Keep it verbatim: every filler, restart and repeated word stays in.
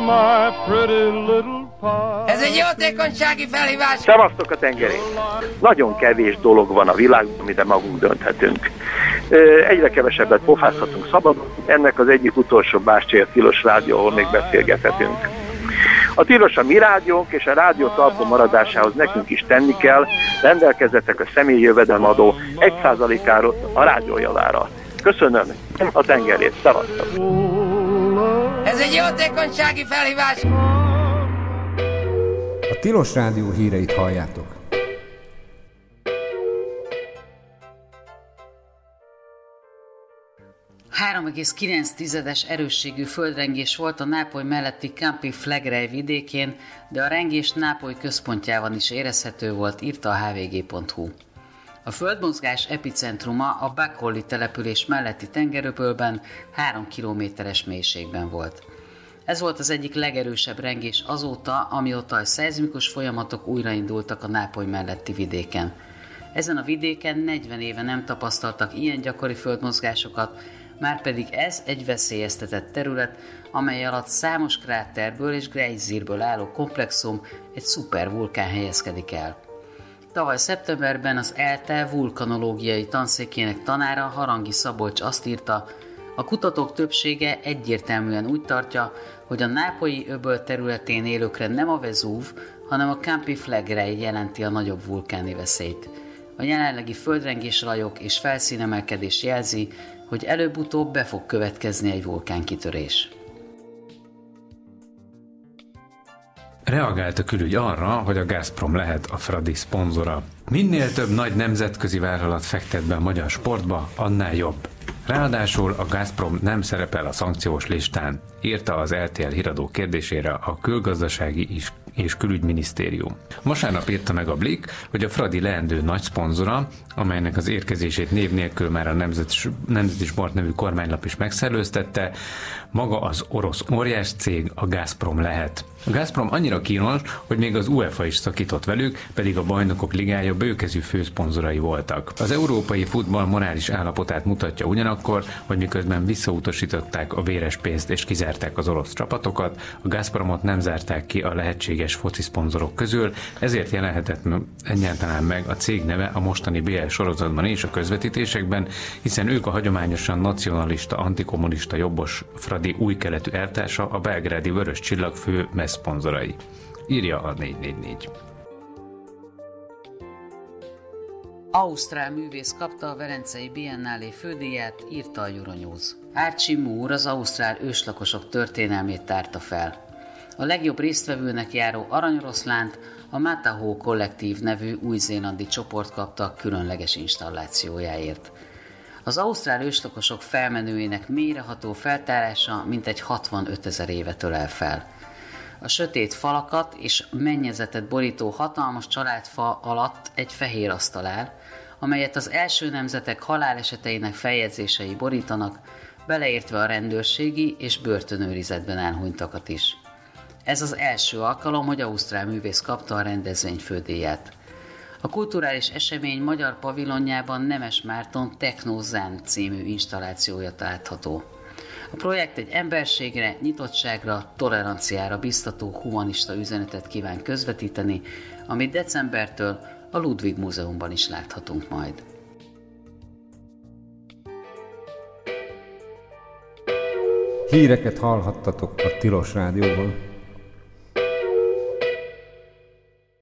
my pretty little pie. Ez egy jótékonysági felhívás. Szevasztok a tengerén! Nagyon kevés dolog van a világban, amire magunk dönthetünk. Egyre kevesebbet pofázhatunk szabadon, ennek az egyik utolsó bástyja a Tilos Rádió, ahol még beszélgethetünk. A Tilos a mi rádiónk, és a rádió talpon maradásához nekünk is tenni kell, rendelkezzetek a személyi jövedelemadó egy százalékáról a rádió javára. Köszönöm a tengerét, szevasztok! Ez egy jótékonysági felhívás. A Tilos Rádió híreit halljátok. három egész kilenc erősségű földrengés volt a Nápoly melletti Campi Flegrei vidékén, de a rengés Nápoly központjában is érezhető volt, írta a há vé gé pont hú. A földmozgás epicentruma a Bacoli település melletti tengeröbölben három kilométeres mélységben volt. Ez volt az egyik legerősebb rengés azóta, amióta a szeizmikus folyamatok újraindultak a Nápoly melletti vidéken. Ezen a vidéken negyven éve nem tapasztaltak ilyen gyakori földmozgásokat, márpedig ez egy veszélyeztetett terület, amely alatt számos kráterből és gejzírből álló komplexum, egy szupervulkán helyezkedik el. Tavaly szeptemberben az é el té e vulkanológiai tanszékének tanára, Harangi Szabolcs azt írta, a kutatók többsége egyértelműen úgy tartja, hogy a nápolyi öböl területén élőkre nem a Vezúv, hanem a Campi Flegrei jelenti a nagyobb vulkáni veszélyt. A jelenlegi földrengéslajok és felszínemelkedés jelzi, hogy előbb-utóbb be fog következni egy vulkánkitörés. Reagált a külügy arra, hogy a Gazprom lehet a Fradi szponzora. Minél több nagy nemzetközi vállalat fektet be a magyar sportba, annál jobb. Ráadásul a Gazprom nem szerepel a szankciós listán, írta az er té el híradó kérdésére a Külgazdasági és és Külügyminisztérium. Vasárnap írta meg a Blik, hogy a Fradi leendő nagy szponzora, amelynek az érkezését név nélkül már a Nemzeti, Nemzeti Sport nevű kormánylap is megszellőztette, maga az orosz óriás cég, a Gazprom lehet. A Gazprom annyira kínos, hogy még az UEFA is szakított velük, pedig a Bajnokok Ligája bőkezű főszponzorai voltak. Az európai futball morális állapotát mutatja ugyanakkor, hogy miközben visszautasították a véres pénzt és kizárták az orosz csapatokat, a Gazpromot nem zárták ki a lehetséges foci szponzorok közül, ezért jelenhetett egyáltalán meg a cég neve a mostani bé el sorozatban és a közvetítésekben, hiszen ők a hagyományosan nacionalista, antikommunista jobbos Fradi új keletű elvtársa, a belgrádi Vörös Csillag fő messzponzorai. Írja a négy négy négy. Ausztrál művész kapta a Velencei Biennálé fődíját, írta a Euronews. Archie Moore az ausztrál őslakosok történelmét tárta fel. A legjobb résztvevőnek járó aranyoroszlánt a Mataho Kollektív nevű új-zélandi csoport kapta a különleges installációjáért. Az ausztrál őslakosok felmenőinek mélyreható feltárása mintegy hatvanötezer évet ölel fel. A sötét falakat és mennyezetet borító hatalmas családfa alatt egy fehér asztal áll, amelyet az első nemzetek haláleseteinek feljegyzései borítanak, beleértve a rendőrségi és börtönőrizetben elhunytakat is. Ez az első alkalom, hogy ausztrál művész kapta a rendezvény fődíját. A kulturális esemény magyar pavilonjában Nemes Márton Techno Zen című installációja látható. A projekt egy emberségre, nyitottságra, toleranciára biztató humanista üzenetet kíván közvetíteni, amit decembertől a Ludwig Múzeumban is láthatunk majd. Híreket hallhattatok a Tilos Rádióban.